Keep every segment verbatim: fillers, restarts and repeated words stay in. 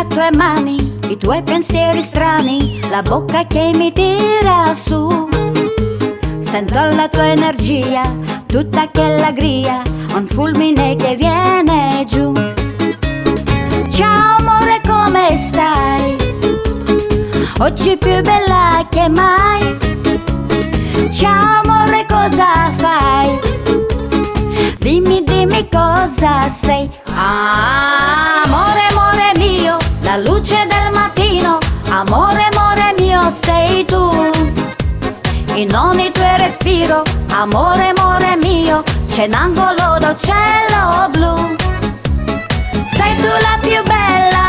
le tue mani, i tuoi pensieri strani, la bocca che mi tira su. Sento la tua energia, tutta quella gria, un fulmine che viene giù. Ciao amore, come stai? Oggi più bella che mai. Ciao amore, cosa fai? Dimmi, dimmi cosa sei. Ah, amore, amore mio, la luce del mattino. Amore, amore mio, sei tu. In ogni tuo respiro, amore, amore mio, c'è un angolo del cielo blu. Sei tu la più bella,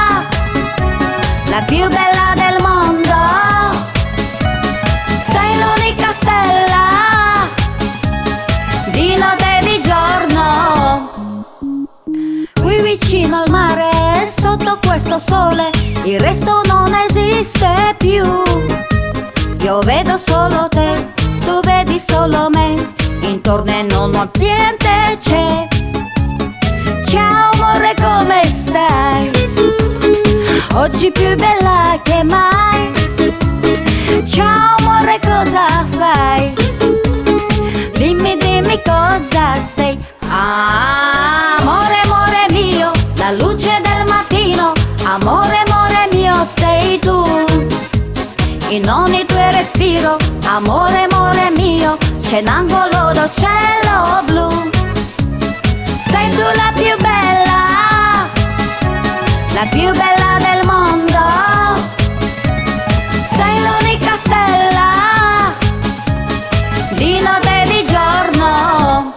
la più bella del mondo. Sei l'unica stella, di notte e di giorno. Qui vicino al mare, sotto questo sole, il resto non esiste più. Io vedo solo te, tu vedi solo me, intorno e non niente c'è. Ciao amore, come stai? Oggi più bella che mai. Ciao amore, cosa fai? Dimmi, dimmi cosa sei. Ah, amore, amore mio, la luce del mattino. Amore, amore mio, sei tu. In ogni tuo respiro, amore, amore mio, c'è un angolo del cielo blu. Sei tu la più bella, la più bella del mondo. Sei l'unica stella, di notte e di giorno.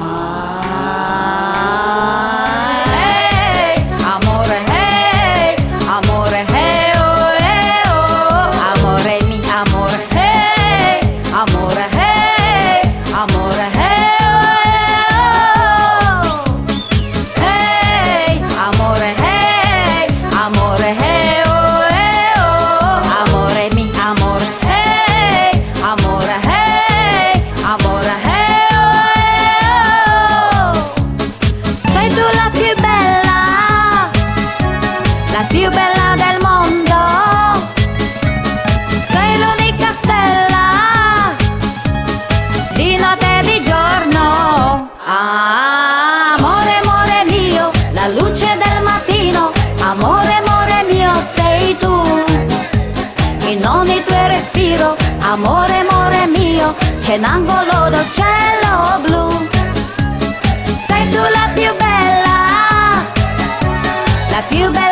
Ah, hey, amore, hey, amore, hey, oh, hey, oh, amore mi, amore, hey, amore, hey, amore, hey, oh, hey, amore, hey, amore, hey, oh, hey, oh, amore mi, amore, hey, amore, hey, amore, hey, oh, sei tu la più bella, la più bella del mondo. Sei l'unica stella, di notte e di giorno. Ah, amore, amore mio, la luce del mattino. Amore, amore mio, sei tu. In ogni tuo respiro, amore, amore mio, c'è un angolo del cielo blu. Sei tu la più bella, la più bella